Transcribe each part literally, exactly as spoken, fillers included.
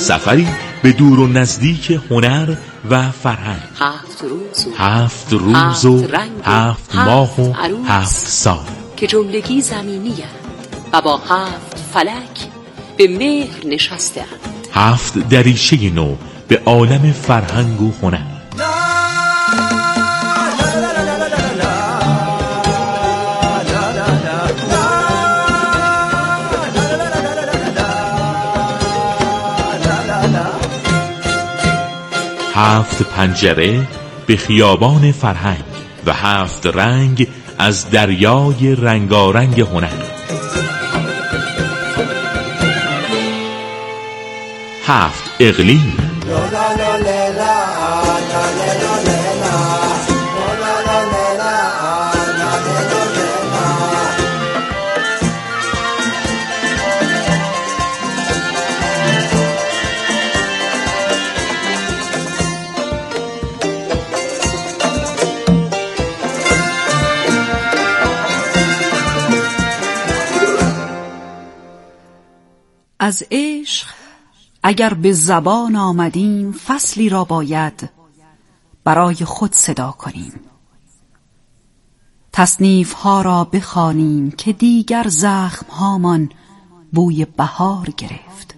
سفری به دور و نزدیک هنر و فرهنگ. هفت روز و هفت روز و هفت, رنگ هفت ماه و عروس هفت سال که جملگی زمینی و با هفت فلک به مهر نشسته اند. هفت دریچه نو به عالم فرهنگ و هنر. هفت پنجره به خیابان فرهنگ و هفت رنگ از دریای رنگارنگ هنر. هفت اقلیم از عشق اگر به زبان آمدیم فصلی را باید برای خود صدا کنیم. تصنیف ها را بخوانیم که دیگر زخم هامان بوی بهار گرفت.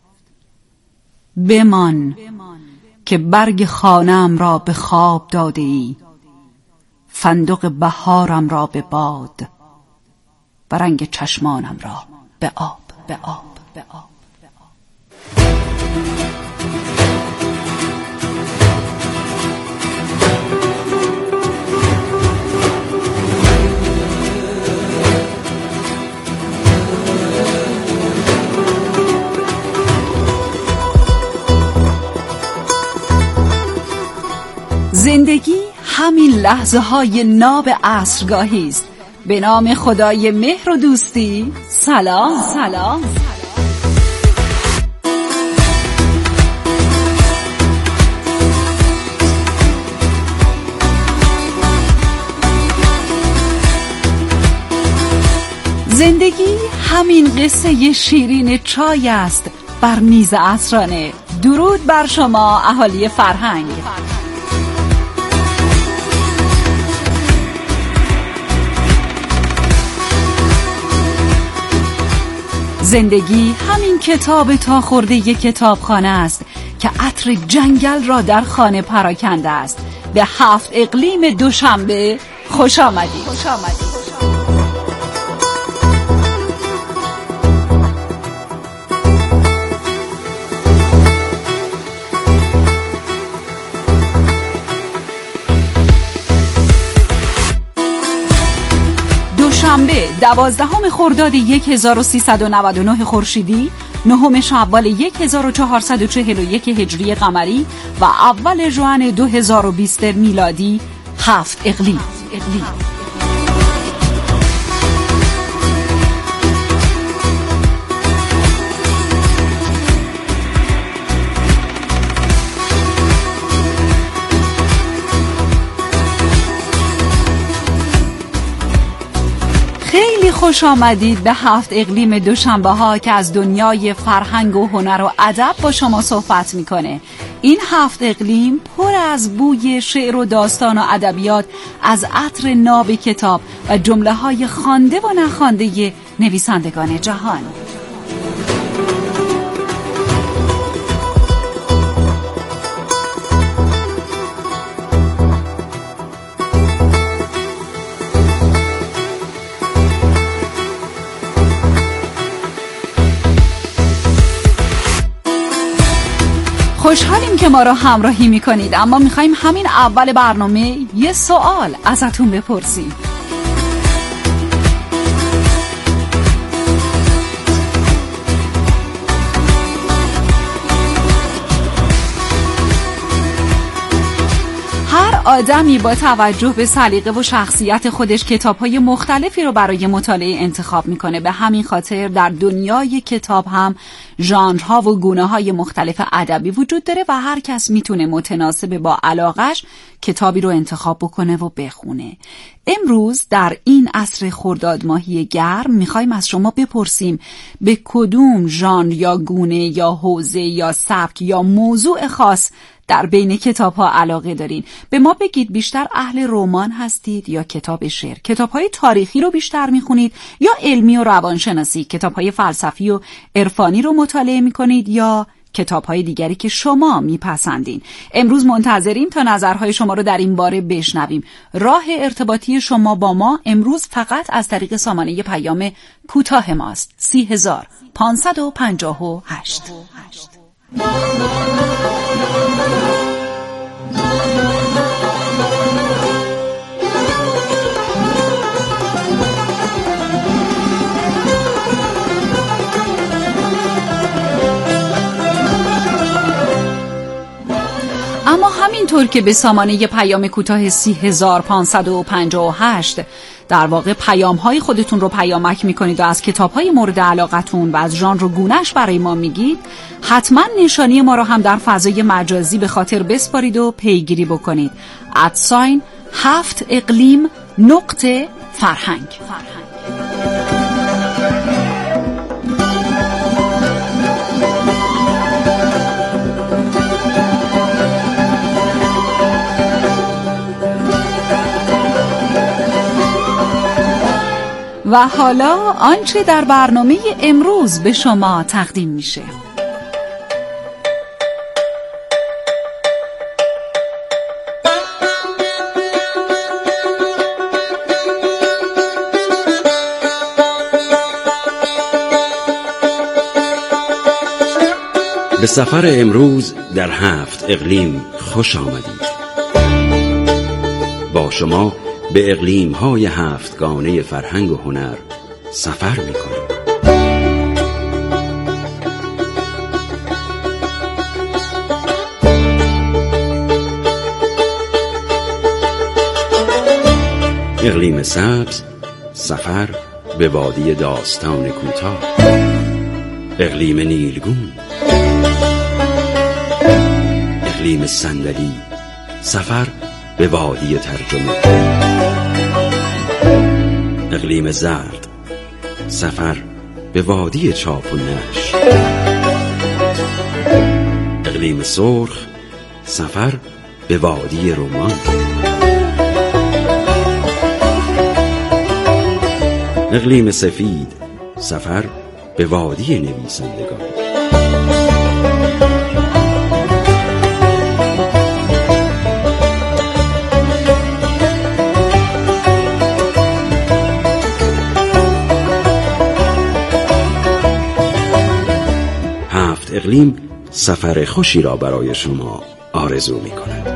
بمان که برگ خانه‌ام را به خواب داده ای، فندق بهارم را به باد و رنگ چشمانم را به آب به آب به آب. زندگی همین لحظه های ناب عصرگاهی است. به نام خدای مهر و دوستی سلام سلام. زندگی همین قصه شیرین چای است بر میز عصرانه. درود بر شما اهالی فرهنگ. زندگی همین کتاب تا خورده ی کتابخانه است که عطر جنگل را در خانه پراکنده است. به هفت اقلیم دوشنبه خوش آمدید. خوش آمدید. شنبه دوازدهم خرداد هزار و سیصد و نود و نه خورشیدی، نهم شوال هزار و چهارصد و چهل و یک هجری قمری و اول ژوئن دو هزار و بیست میلادی. هفت اقلیم. اقلیم. خیلی خوش آمدید به هفت اقلیم دوشنبه ها که از دنیای فرهنگ و هنر و ادب با شما صحبت میکنه. این هفت اقلیم پر از بوی شعر و داستان و ادبیات، از عطر ناب کتاب و جمله های خوانده و نخوانده نویسندگان جهان. خوشحالیم که ما را همراهی میکنید، اما میخوایم همین اول برنامه یه سوال ازتون بپرسیم. هر آدمی با توجه به سلیقه و شخصیت خودش کتاب‌های مختلفی رو برای مطالعه انتخاب میکنه. به همین خاطر در دنیای کتاب هم ژانرها و گونه‌های مختلف ادبی وجود داره و هر کس میتونه متناسب با علاقش کتابی رو انتخاب بکنه و بخونه. امروز در این عصر خرداد ماهی گرم میخوایم از شما بپرسیم به کدوم ژانر یا گونه یا حوزه یا سبک یا موضوع خاص در بین کتاب‌ها علاقه دارین. به ما بگید بیشتر اهل رمان هستید یا کتاب شعر؟ کتاب‌های تاریخی رو بیشتر میخونید یا علمی و روانشناسی؟ کتاب‌های فلسفی و عرفانی رو مطالعه میکنید یا کتاب‌های دیگری که شما میپسندین؟ امروز منتظریم تا نظرهای شما رو در این باره بشنویم. راه ارتباطی شما با ما امروز فقط از طریق سامانه پیام کوتاه ماست. سی هزار پانصد و پنجاه و هشت. اما همینطور که به سامانه پیام کوتاه سی هزار پانصد و پنجاه و هشت در واقع پیام های خودتون رو پیامک میکنید و از کتاب های مورد علاقتون و از ژانر و گونه‌اش برای ما میگید، حتما نشانی ما رو هم در فضای مجازی به خاطر بسپارید و پیگیری بکنید. ادساین هفت اقلیم نقطه فرهنگ. و حالا آنچه در برنامه امروز به شما تقدیم میشه. به سفر امروز در هفت اقلیم خوش آمدید. با شما به اقلیم‌های هفتگانه فرهنگ و هنر سفر می‌کنیم. اقلیم سبز، سفر به وادی داستان کوتاه. اقلیم نیلگون، اقلیم صندلی، سفر به وادی ترجمه. اقلیم زرد، سفر به وادی چاپ و نشر. اقلیم سرخ، سفر به وادی رمان. اقلیم سفید، سفر به وادی نویسندگان. اقلیم سفر خوشی را برای شما آرزو می کند.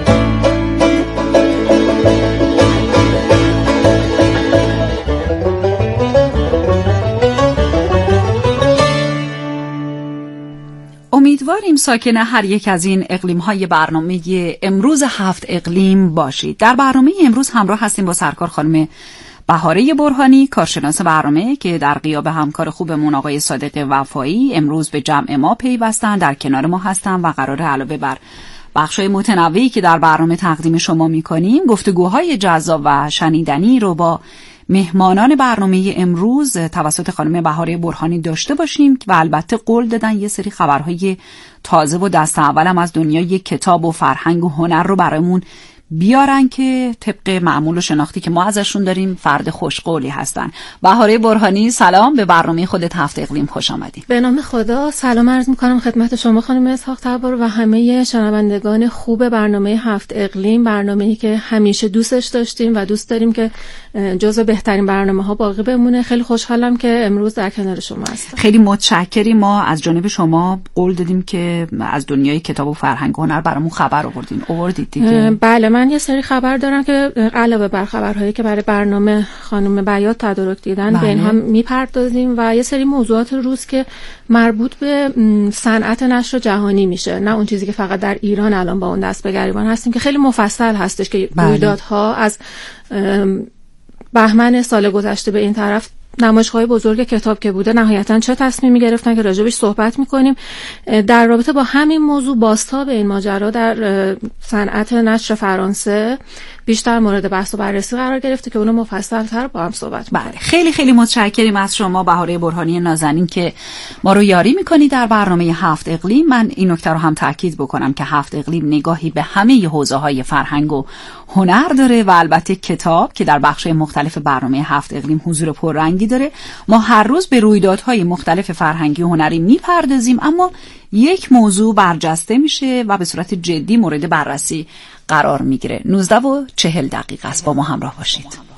امیدواریم ساکن هر یک از این اقلیم‌های برنامه امروز هفت اقلیم باشید. در برنامه امروز همراه هستیم با سرکار خانم بهاره برهانی، کارشناس برنامه که در غیاب همکار خوبمون آقای صادق وفایی امروز به جمع ما پیوستن، در کنار ما هستن و قراره علاوه بر بخشای متنوعی که در برنامه تقدیم شما می‌کنیم گفتگوهای جذاب و شنیدنی رو با مهمانان برنامه امروز توسط خانم بهاره برهانی داشته باشیم و البته قول دادن یه سری خبرهای تازه و دست اولم از دنیای کتاب و فرهنگ و هنر رو برامون بیارن که طبق معمول و شناختی که ما ازشون داریم فرد خوشقولی هستن. بهاره برهانی، سلام، به برنامه خودت هفت اقلیم خوش آمدید. به نام خدا سلام عرض میکنم خدمت شما خانم اسحاق تبار و همه شنوندگان خوب برنامه هفت اقلیم، برنامه‌ای که همیشه دوستش داشتیم و دوست داریم که جزو بهترین برنامه‌ها باقی بمونه. خیلی خوشحالم که امروز در کنار شما هستم. خیلی متشکریم. ما از جانب شما قول دادیم که از دنیای کتاب و فرهنگ و هنر برامون خبر آوردین. آوردید دیگه؟ بله، من یه سری خبر دارم که علاوه بر خبرهایی که برای برنامه خانم بیات تدارک دیدن بله. به اینها میپردازیم و یه سری موضوعات روز که مربوط به صنعت نشر جهانی میشه، نه اون چیزی که فقط در ایران الان با اون دست به گریبان هستیم که خیلی مفصل هستش که بله. رویدادها از بهمن سال گذشته به این طرف، نمایشگاه بزرگ کتاب که بوده، نهایتاً چه تصمیمی گرفتن که راجبش صحبت میکنیم. در رابطه با همین موضوع بازتاب این ماجرا در صنعت نشر فرانسه بیشتر مورد بحث و بررسی قرار گرفته که اونو مفصل‌تر با هم صحبت بله. خیلی خیلی متشکریم از شما بهاره برهانی نازنین که ما رو یاری میکنید در برنامه هفت اقلیم. من این نکته رو هم تاکید بکنم که هفت اقلیم نگاهی به همه حوزه‌های فرهنگ و هنر داره و البته کتاب که در بخش‌های مختلف برنامه هفت اقلیم حضور پررنگی داره. ما هر روز به رویدادهای مختلف فرهنگی و هنری میپردازیم، اما یک موضوع برجسته میشه و به صورت جدی مورد بررسی قرار میگیره. نوزده و چهل دقیقه است، با ما همراه باشید.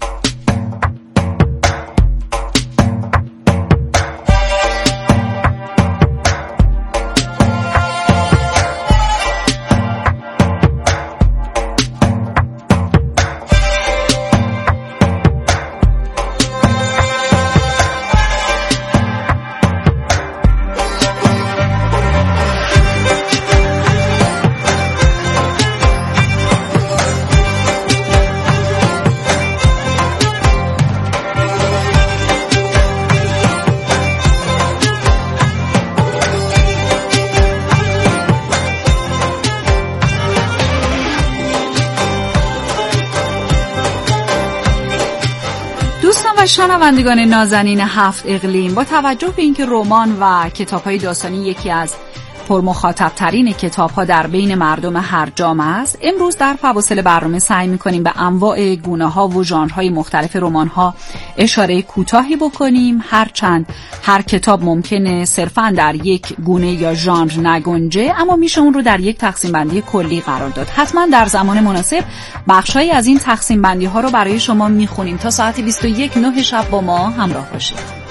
شنوندگان نازنین هفت اقلیم، با توجه به اینکه رمان و کتاب‌های داستانی یکی از پرمخاطب‌ترین کتاب‌ها در بین مردم هر جامعه است، امروز در فواصل برنامه سعی می‌کنیم به انواع گونه‌ها و ژانرهای مختلف رمان‌ها اشاره کوتاهی بکنیم، هرچند هر کتاب ممکنه صرفاً در یک گونه یا ژانر نگنجه، اما میشه اون رو در یک تقسیم بندی کلی قرار داد. حتما در زمان مناسب بخش‌هایی از این تقسیم بندی‌ها رو برای شما می‌خونیم. تا ساعت بیست و یک نه شب با ما همراه باشید.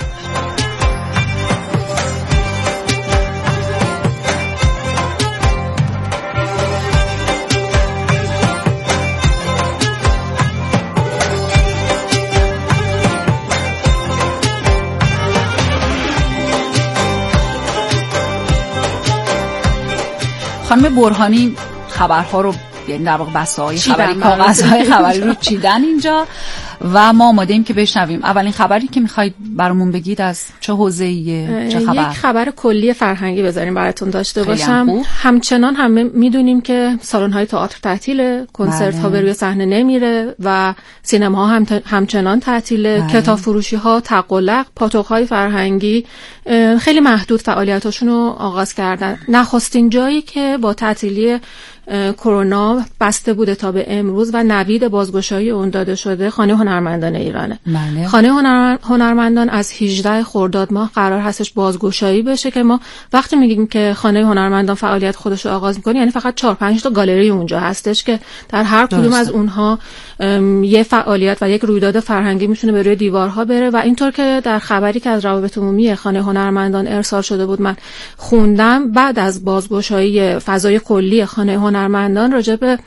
خانم برهانی خبرها رو، یعنی در واقع بسته‌های خبری، کاغذهای خبری رو چیدن اینجا و ما آماده ایم که بشنویم. اولین خبری که میخواید برامون بگید از چه حوزه‌ایه؟ چه خبر؟ یک خبر کلی فرهنگی بذاریم براتون داشته باشم. هم همچنان همه میدونیم که سالن‌های تئاتر تعطیله، کنسرت‌ها به روی صحنه نمیره و سینماها هم همچنان تعطیله. کتاب فروشی‌ها تقلق، پاتوق‌های فرهنگی خیلی محدود فعالیتاشون رو آغاز کردن. نخستین جایی که با تعطیلی کرونا بسته بوده تا به امروز و نوید بازگشایی اون داده شده خانه هنرمندان ایرانه. بله. خانه هنر... هنرمندان از هجدهم خرداد ماه قرار هستش بازگشایی بشه که ما وقتی میگیم که خانه هنرمندان فعالیت خودش رو آغاز میکنه یعنی فقط چهار پنج تا گالری اونجا هستش که در هر کدوم از اونها یه فعالیت و یک رویداد فرهنگی میتونه به روی دیوارها بره و اینطور که در خبری که از روابط عمومی خانه هنرمندان ارسال شده بود من خوندم، بعد از بازگشایی فضای کلی خانه هنرمندان راجع به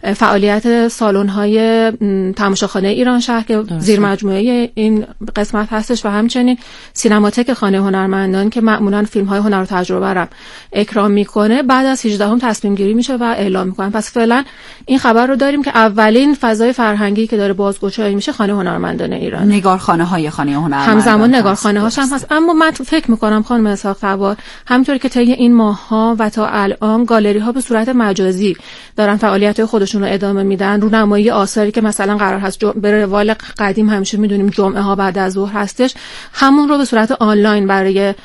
فعالیت سالن‌های تماشاخانه ایران شهر که زیر مجموعه این قسمت هستش و همچنین سینماتک خانه هنرمندان که معمولاً فیلم‌های هنر و تجربه را اکرام میکنه، بعد از هجدهم تصمیم گیری میشه و اعلام میکنن. پس فعلا این خبر رو داریم که اولین فضای فرهنگی که داره بازگشایی میشه خانه هنرمندان ایران. نگارخانه‌های خانه هنرمندان همزمان نگارخانه‌هاش هم هست. اما من فکر میکنم خانم اسحاق طبار همونطور که طی این ماه‌ها و تا الان گالری‌ها به صورت مجازی دارن فعالیت خودشون رو ادامه میدن، رونمایی آثاری که مثلا قرار هست به روال قدیم همیشه میدونیم جمعه ها بعد از ظهر هستش، همون رو به صورت آنلاین برای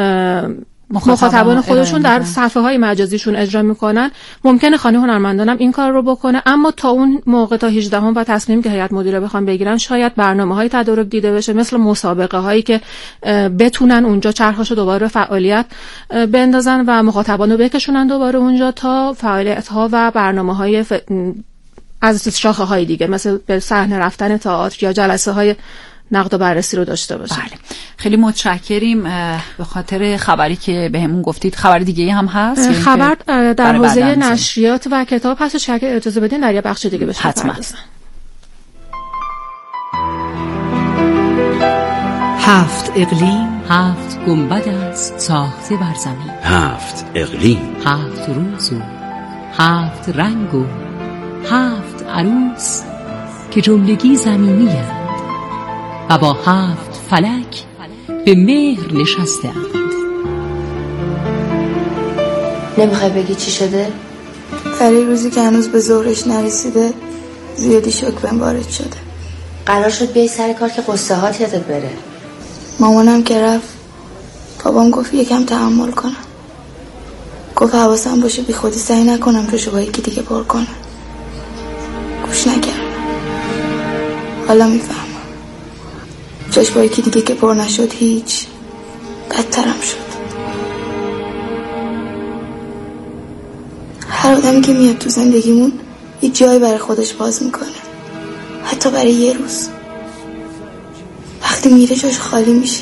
مخاطبان خودشون در صفحه های مجازیشون اجرا میکنن. ممکنه خانه هنرمندان هم این کار رو بکنه، اما تا اون موقع تا هجدهم و تصمیم که هیئت مدیره بخوام بگیرن شاید برنامه‌های تدارک دیده بشه، مثل مسابقه هایی که بتونن اونجا چرخشو دوباره فعالیت بندازن و مخاطبان رو بکشونن دوباره اونجا تا فعالیت ها و برنامه‌های ف... از شاخه های دیگه مثل به صحنه رفتن تئاتر یا جلسه های نقد و بررسی رو داشته باشه. بله خیلی متشکریم به خاطر خبری که بهمون گفتید. خبر دیگه هم هست؟ خبر در حوزه نشریات و کتاب هست که اگه اجازه بدین در یه بخش دیگه بشه. حتما. هفت اقلیم، هفت گنبد است ساخته بر زمین. هفت اقلیم، هفت روز و هفت رنگ و هفت عروس که جملگی زمینی اند و با هفت فلک به مهر نشسته اند. نمیخوای بگی چی شده؟ برای روزی که هنوز به ظهرش نرسیده زیادی شوک بهم وارد شده. قرار شد بیای سر کار که قصه هات یادت بره. مامانم که رفت بابام گفت یکم تحمل کنم. گفت حواسم باشه بی خودی سعی نکنم جاشو با یکی دیگه پر کنم. گوش نکردم. حالا میفهمم جاش با یکی دیگه که پر نشد هیچ، بدترم شد. هر آدمی که میاد تو زندگیمون یه جایی برای خودش باز میکنه، حتی برای یه روز. وقتی میره جاش خالی میشه.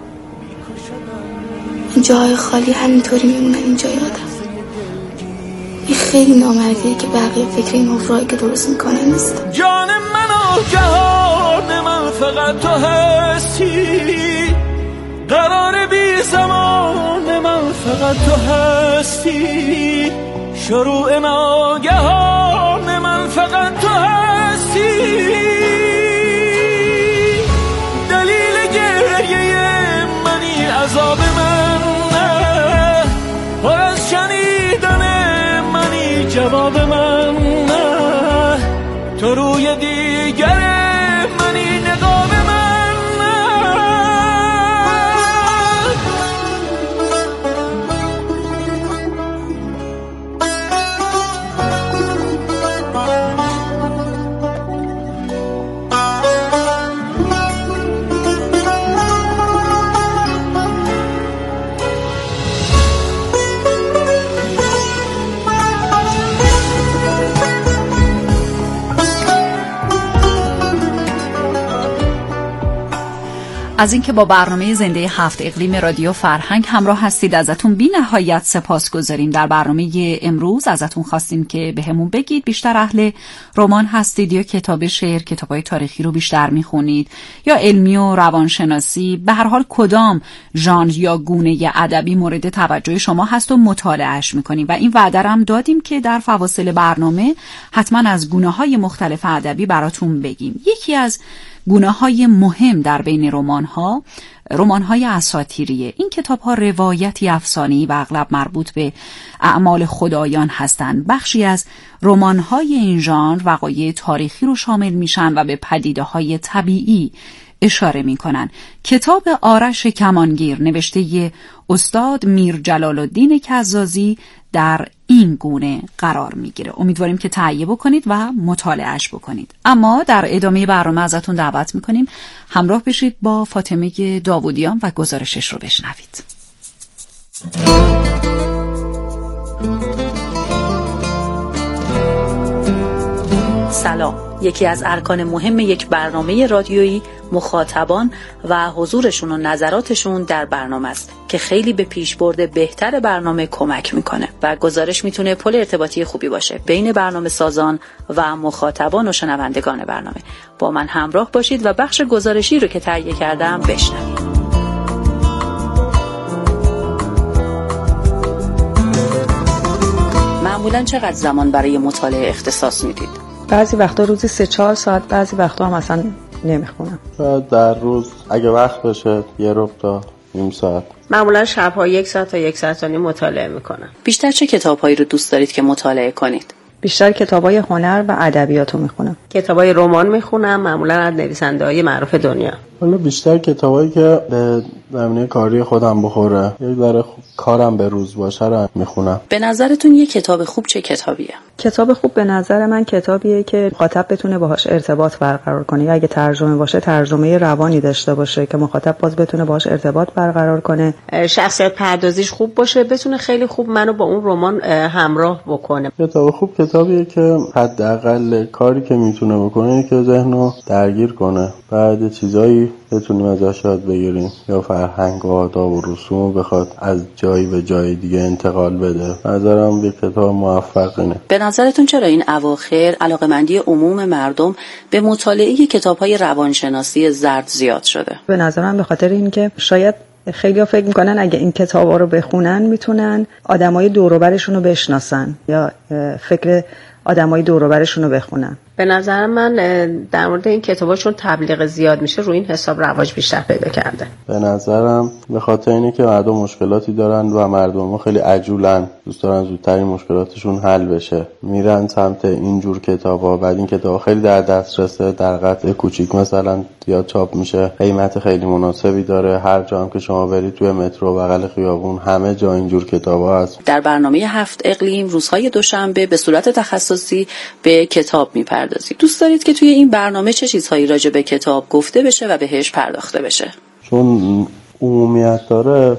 این جاهای خالی همینطوری میمونن این جای آدم. این خیلی نامردیه که بقیه فکر این افرایی که درست میکنن نیست. جان من و جهان من فقط تو هستی، قرار بی زمان من فقط تو هستی، شروع ناگهان من فقط تو هستی، دلیل گریه منی عذاب من نه، پر از شنیدن منی جواب من نه، تو روی دیگر منی نقاب من نه. از اینکه با برنامه زنده هفت اقلیم رادیو فرهنگ همراه هستید ازتون بی نهایت سپاس گذاریم. در برنامه امروز ازتون خواستیم که به همون بگید بیشتر اهل رمان هستید یا کتاب شعر، کتابای تاریخی رو بیشتر میخونید یا علمی و روانشناسی، به هر حال کدام ژانر یا گونه ادبی مورد توجه شما هست و مطالعهش میکنیم و این وعده هم دادیم که در فواصل برنامه حتما از گونه‌های مختلف ادبی براتون بگیم. یکی از گونه‌های مهم در بین رمان‌ها رمان‌های اساطیریه. این کتاب‌ها روایتی افسانه‌ای و اغلب مربوط به اعمال خدایان هستند. بخشی از رمان‌های این ژانر وقایع تاریخی رو شامل میشن و به پدیده‌های طبیعی اشاره میکنن. کتاب آرش کمانگیر نوشته استاد میر جلال الدین کزازی در این گونه قرار میگیره. امیدواریم که تهیه بکنید و مطالعهش بکنید. اما در ادامه برنامه ازتون دعوت میکنیم همراه بشید با فاطمه داوودیان و گزارشش رو بشنوید. سلام. یکی از ارکان مهم یک برنامه رادیویی مخاطبان و حضورشون و نظراتشون در برنامه است که خیلی به پیشبرد بهتر برنامه کمک میکنه و گزارش میتونه پل ارتباطی خوبی باشه بین برنامه سازان و مخاطبان و شنوندگان برنامه. با من همراه باشید و بخش گزارشی رو که تهیه کردم بشنوید. معمولاً چقدر زمان برای مطالعه اختصاص میدید؟ بعضی وقتا روزی سه چهار ساعت، بعضی وقتا هم اصلا نمیخونم. شاید در روز اگه وقت باشه یه ربع تا نیم ساعت. معمولا شبها یک ساعت تا یک ساعت و نیم مطالعه میکنم. بیشتر چه کتاب‌هایی رو دوست دارید که مطالعه کنید؟ بیشتر کتابای هنر و ادبیات رو میخونم. کتابای رمان میخونم، معمولا از نویسنده‌های معروف دنیا. حالا بیشتر کتابایی که به زمینه کاری خودم بخوره، یه ذره کارم به روز باشه رو میخونم. به نظرتون یه کتاب خوب چه کتابیه؟ کتاب خوب به نظر من کتابیه که مخاطب بتونه باهاش ارتباط برقرار کنه. یا اگه ترجمه باشه ترجمه روانی داشته باشه که مخاطب باز بتونه باهاش ارتباط برقرار کنه. شخصیت پردازیش خوب باشه، بتونه خیلی خوب منو با اون رمان همراه بکنه. کتاب خوب کتابیه که حداقل کاری که میتونه بکنه که ذهنو درگیر کنه. بعد چیزایی خوبی بتونیم ازش یاد بگیریم یا فرهنگ و آداب و رسوم بخواد از جایی به جای دیگه انتقال بده. نظرم یک کتاب موفق اینه. به نظرتون چرا این اواخر علاقمندی عموم مردم به مطالعه کتاب‌های روانشناسی زرد زیاد شده؟ به نظرم به خاطر اینکه شاید خیلی ها فکر میکنن اگه این کتابا رو بخونن میتونن آدمای دور و برشون رو بشناسن یا فکر آدمای دور و برشون رو بخونن. به نظر من در مورد این کتابا چون تبلیغ زیاد میشه روی این حساب رواج بیشتر پیدا کرده. به نظرم به خاطر اینه که مردم مشکلاتی دارن و مردم ما خیلی عجولن، دوست دارن زودتر این مشکلاتشون حل بشه، میرن سمت اینجور کتابا. بعد این کتابا خیلی در دسترسه، در قطعه کوچیک مثلا زیاد چاپ میشه، قیمت خیلی مناسبی داره. هر جا هم که شما برید توی مترو، بغل خیابون، همه جا اینجور کتابا هست. در برنامه هفت اقلیم روزهای دوشنبه به صورت تخصصی به کتاب میپردازید. دوست دارید که توی این برنامه چه چیزهایی راجع به کتاب گفته بشه و بهش پرداخته بشه؟ چون عمومیت داره،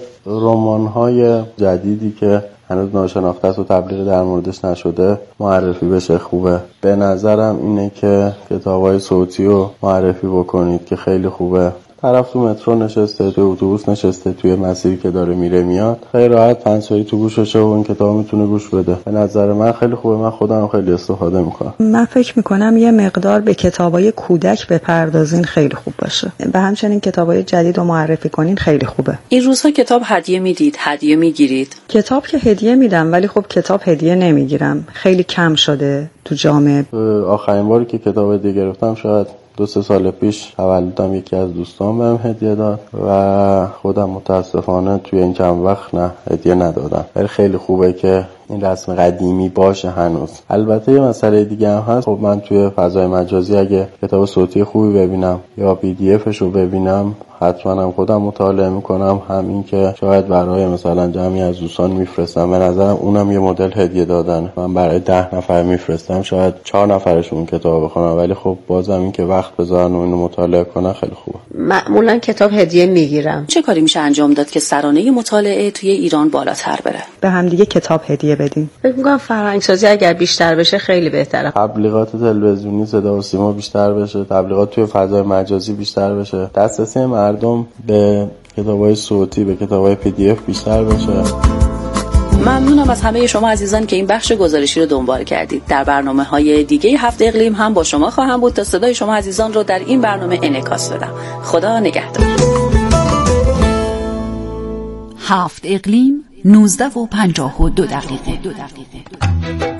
رمان‌های جدیدی که هنوز ناشناخته است و تبلیغ در موردش نشده معرفی بشه خوبه. به نظرم اینه که کتاب‌های صوتی رو معرفی بکنید که خیلی خوبه. طرف تو مترو نشسته، تو اتوبوس نشسته، توی مسیری که داره میره میاد، خیلی راحت پنسایی تو گوششه و این کتاب میتونه گوش بده. به نظر من خیلی خوبه. من خودم خیلی استفاده میکنم. من فکر میکنم یه مقدار به کتابای کودک بپردازین خیلی خوب باشه. به همچنین کتابای جدید رو معرفی کنین خیلی خوبه. این روزها کتاب هدیه میدید، هدیه میگیرید؟ کتاب که هدیه میدم ولی خب کتاب هدیه نمیگیرم. خیلی کم شده تو جامعه. آخرین باری که کتاب هدیه گرفتم شاید دو سه سال پیش تولدم یکی از دوستان بهم هدیه داد و خودم متاسفانه توی این چند وقت نه هدیه ندادم. ولی خیلی خوبه که این رسم قدیمی باشه هنوز. البته یه مسئله دیگه هم هست. خب من توی فضای مجازی اگه کتاب صوتی خوبی ببینم یا پی دی افش رو ببینم حتما هم خودم مطالعه میکنم، همین که شاید برای مثلا جمعی از دوستان میفرستم. به نظرم اونم یه مدل هدیه دادن. من برای ده نفر میفرستم، شاید چهار نفرشون کتاب بخونن، ولی خب بازم این که وقت بذارن و اینو مطالعه کنن خیلی خوبه. معمولا کتاب هدیه میگیرم. چه کاری میشه انجام داد که سرانه مطالعه توی ایران بالاتر بره؟ به هم دیگه کتاب هدیه بدیم. فکر می‌کنم فرهنگ سازی اگر بیشتر بشه خیلی بهتره. تبلیغات تلویزیونی، صدا و سیما بیشتر بشه، تبلیغات توی فضای مجازی بیشتر بشه، دسترسی مردم به کتاب‌های صوتی، به کتاب‌های پی دی اف بیشتر بشه. ممنونم از همه شما عزیزان که این بخش گزارشی رو دنبال کردید. در برنامه‌های دیگه هفت اقلیم هم با شما خواهم بود تا صدای شما عزیزان رو در این برنامه انعکاس بدم. خدا نگهدار. هفت اقلیم نوزده و پنجاه و دو دقیقه. دو دقیقه.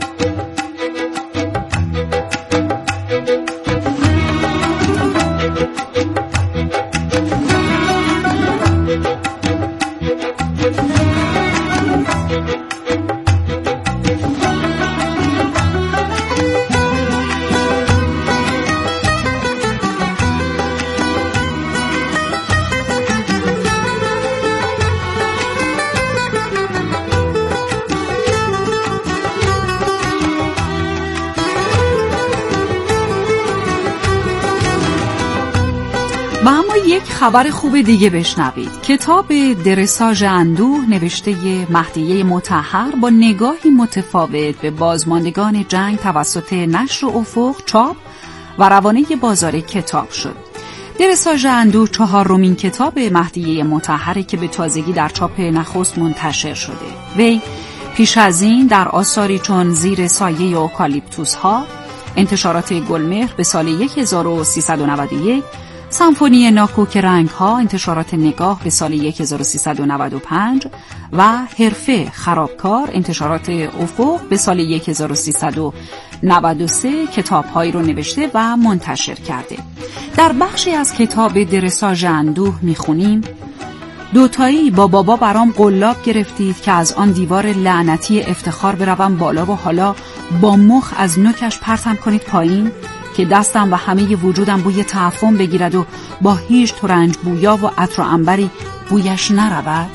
و اما یک خبر خوب دیگه بشنوید. کتاب درساژ اندوه نوشته مهدیه مطهر با نگاهی متفاوت به بازماندگان جنگ توسط نشر افق چاپ و روانه بازار کتاب شد. درساژ اندوه چهارمین کتاب مهدیه مطهری که به تازگی در چاپ نخست منتشر شده. وی پیش از این در آثاری چون زیر سایه اوکالیپتوس ها، انتشارات گلمهر به سال هزار و سیصد و نود و یک، سمفونی ناکوک رنگ ها، انتشارات نگاه به سال هزار و سیصد و نود و پنج و حرفه خرابکار، انتشارات افق به سال هزار و سیصد و نود و سه کتاب هایی رو نوشته و منتشر کرده. در بخشی از کتاب درساژ اندوه میخونیم: دوتایی با بابا برام قلاب گرفتید که از آن دیوار لعنتی افتخار بروم بالا و حالا با مخ از نوکش پرتم کنید پایین که دستم و همه وجودم بوی تعفن بگیرد و با هیچ ترنج بویا و عطر و عنبری بویش نرود.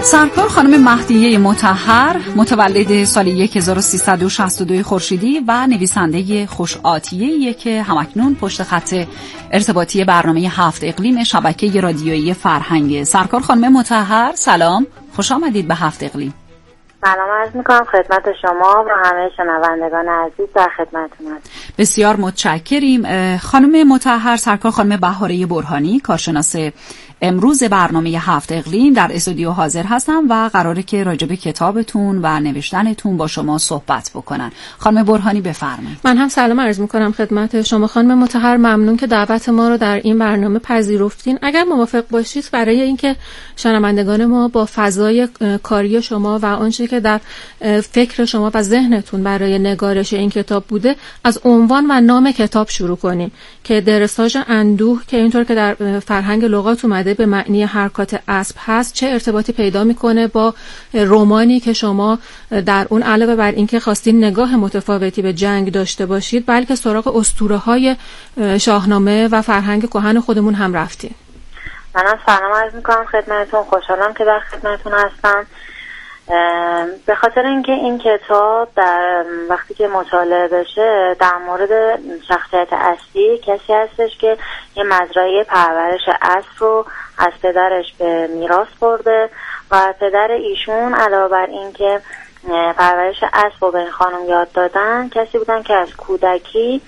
سرکار خانم مهدیه مطهر، متولد سال هزار و سیصد و شصت و دو خورشیدی و نویسنده خوش آتیه‌ای که همکنون پشت خط ارتباطی برنامه هفت اقلیم شبکه رادیویی فرهنگ. سرکار خانم مطهر سلام، خوش آمدید به هفت اقلیم. سلام عرض میکنم خدمت شما و همه شنوندگان عزیز، در خدمتتون هستم. بسیار متشکریم. خانم مطهر، سرکار خانم بهاره برهانی، کارشناس امروز برنامه هفت اقلیم در استودیو حاضر هستم و قراره که راجع به کتابتون و نوشتنتون با شما صحبت بکنن. خانم برهانی بفرمایید. من هم سلام عرض میکنم خدمت شما خانم مطهر، ممنون که دعوت ما رو در این برنامه پذیرفتین. اگر موافق باشید برای اینکه شنوندگان ما با فضای کاری شما و آنچه که در فکر شما و ذهنتون برای نگارش این کتاب بوده از عنوان و نام کتاب شروع کنیم که درساژ اندوه که اینطور که در فرهنگ لغات اومده به معنی حرکات اسب هست چه ارتباطی پیدا میکنه با رمانی که شما در اون علاوه بر اینکه خواستین نگاه متفاوتی به جنگ داشته باشید بلکه سراغ اسطوره‌های شاهنامه و فرهنگ کهن خودمون هم رفتین. منم سلام عرض میکنم خدمتتون، خوشحالم که در خدمتتون هستم. به خاطر اینکه این کتاب در وقتی که مطالعه بشه در مورد شخصیت اصلی کسی هستش که یه مزرعه پرورش اسب رو از پدرش به میراث برده و پدر ایشون علاوه بر این که پرورش اسب رو به این خانم یاد دادن، کسی بودن که از کودکی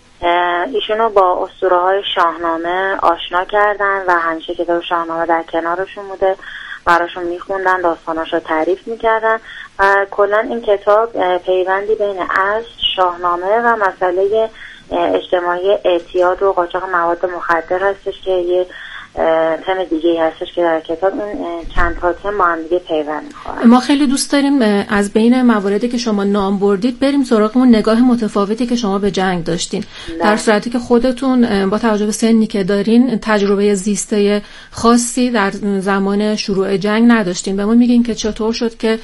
ایشونو با اسطوره‌های شاهنامه آشنا کردن و همیشه کتاب شاهنامه در کنارشون بوده، براشون میخوندن، داستاناش رو تعریف میکردن و کلا این کتاب پیوندی بین اصل، شاهنامه و مسئله اجتماعی اعتیاد و قاچاق مواد مخدر هستش که یه تم دیگه هستش که در کتاب این چند تا تم با هم دیگه پیوند میخورن. ما خیلی دوست داریم از بین مواردی که شما نام بردید بریم سراغ اون نگاه متفاوتی که شما به جنگ داشتین، در صورتی که خودتون با توجه به سنی که دارین تجربه زیسته خاصی در زمان شروع جنگ نداشتین. به ما میگین که چطور شد که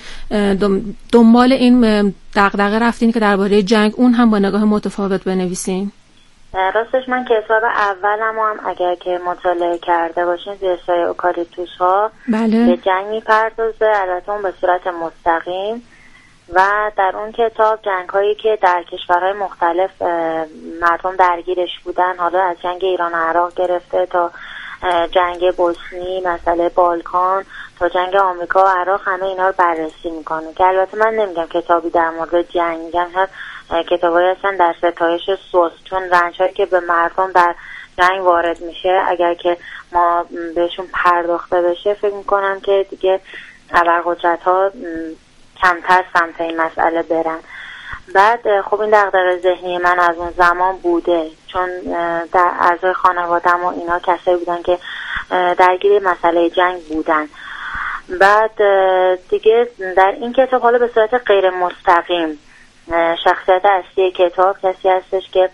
دنبال این دغدغه رفتین که درباره جنگ اون هم با نگاه متفاوت بنویسین؟ راستش من کتاب اولم هم اگر که مطالعه کرده باشین زیر سایه اوکالیپتوس ها بله. به جنگ میپردازه، البته اون به صورت مستقیم، و در اون کتاب جنگ هایی که در کشورهای مختلف مردم درگیرش بودن، حالا از جنگ ایران و عراق گرفته تا جنگ بوسنی، مسئله بالکان، تا جنگ آمریکا و عراق، همه اینا رو بررسی میکنه که البته من نمیگم کتابی در مورد جنگ، میگم کتابایی هستن در ستایش سوست، چون رنج‌هایی که به مردم در جنگ وارد میشه اگر که ما بهشون پرداخته بشه فکر میکنم که دیگه ابرقدرت‌ها کمتر سمت این مسئله برن. بعد خب این دغدغه ذهنی من از اون زمان بوده، چون در اعضای خانواده‌م و اینا کسایی بودن که درگیر مسئله جنگ بودن. بعد دیگه در این کتاب حالا به صورت غیر مستقیم شخصیت اصلی کتاب کسی هستش که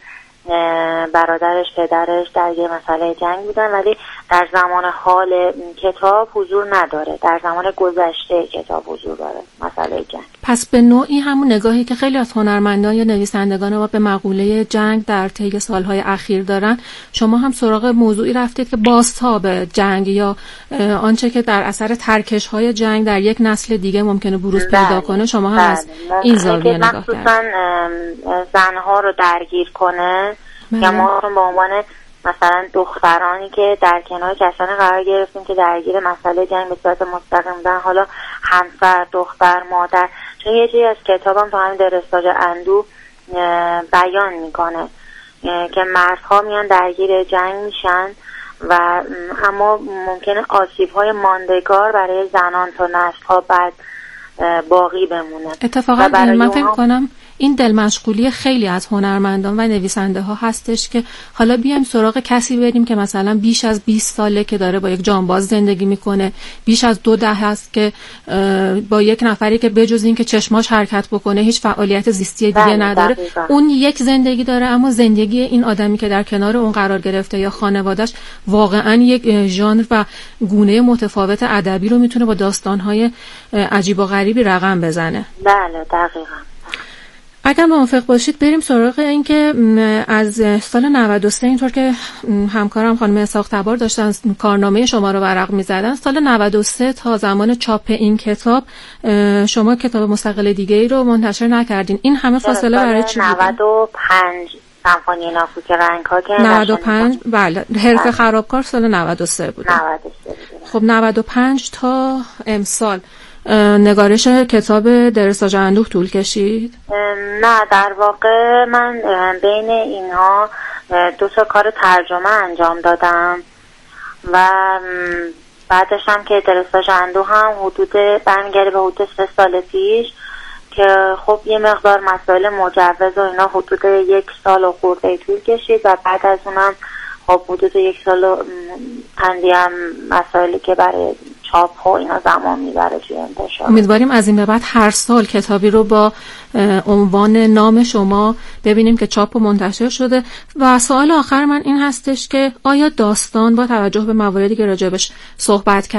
برادرش، پدرش درگیر مسئله جنگ بودن ولی در زمان حال کتاب حضور نداره، در زمان گذشته کتاب حضور داره مسئله جنگ. پس به نوعی همون نگاهی که خیلی از هنرمندان یا نویسندگان ما به مقوله جنگ در طی سالهای اخیر دارن، شما هم سراغ موضوعی رفتید که بازتاب جنگ یا آنچه که در اثر ترکش‌های جنگ در یک نسل دیگه ممکنه بروز پیدا کنه، شما هم از این زاویه نگاه کردید. مخصوصا زنها رو درگیر کنه یا ما رو به عنوان مثلا دخترانی که در کنار کسانی قرار گرفتیم که درگیر مسئله جنگ به صورت مستقیم بودن، حالا همسر، دختر، مادر، چون یه جایی از کتابم تو همین درساژ اندوه بیان میکنه که مردها میان درگیر جنگ میشن و اما ممکنه آسیب‌های ماندگار برای زنان تا نسل‌ها بعد باقی بمونه. اتفاقا من فکر کنم این دل مشغولی خیلی از هنرمندان و نویسنده ها هستش که حالا بیایم سراغ کسی بریم که مثلا بیش از بیست ساله که داره با یک جانباز زندگی میکنه، بیش از دو دهه است که با یک نفری که بجز این که چشماش حرکت بکنه هیچ فعالیت زیستی دیگه بله نداره دقیقا. اون یک زندگی داره، اما زندگی این آدمی که در کنار اون قرار گرفته یا خانواده‌اش واقعا یک ژانر و گونه متفاوت ادبی رو میتونه با داستان‌های عجیب و غریبی رقم بزنه. بله دقیقاً. اگر موافق باشید بریم سراغ این که از سال نود و سه اینطور که همکارم خانم اسحاق تبار داشتن کارنامه شما رو ورق می‌زدن، سال نود و سه تا زمان چاپ این کتاب شما کتاب مستقل دیگه ای رو منتشر نکردین. این همه فاصله برای چی بود؟ نود و پنج سمفونی نافوک رنگ‌ها که نود و پنج بله، حرف خرابکار سال نود و سه بود. نود و سه خب نود و پنج تا امسال نگارش کتاب درساج اندوه طول کشید؟ نه، در واقع من بین اینها دو تا کار ترجمه انجام دادم و بعدش هم که درساج اندوه هم حدود برمیگرده به حدود سه سال پیش که خب یه مقدار مسائل مجوز و اینا حدود یک سال و خورده طول کشید و بعد از اونم خب حدود یک سال و اندی هم مسائلی که برای چاپ و اینا زمان میبره توی انتشار. امیدواریم از این به بعد هر سال کتابی رو با عنوان نام شما ببینیم که چاپ و منتشر شده. و سوال آخر من این هستش که آیا داستان با توجه به مواردی که راجبش صحبت کرد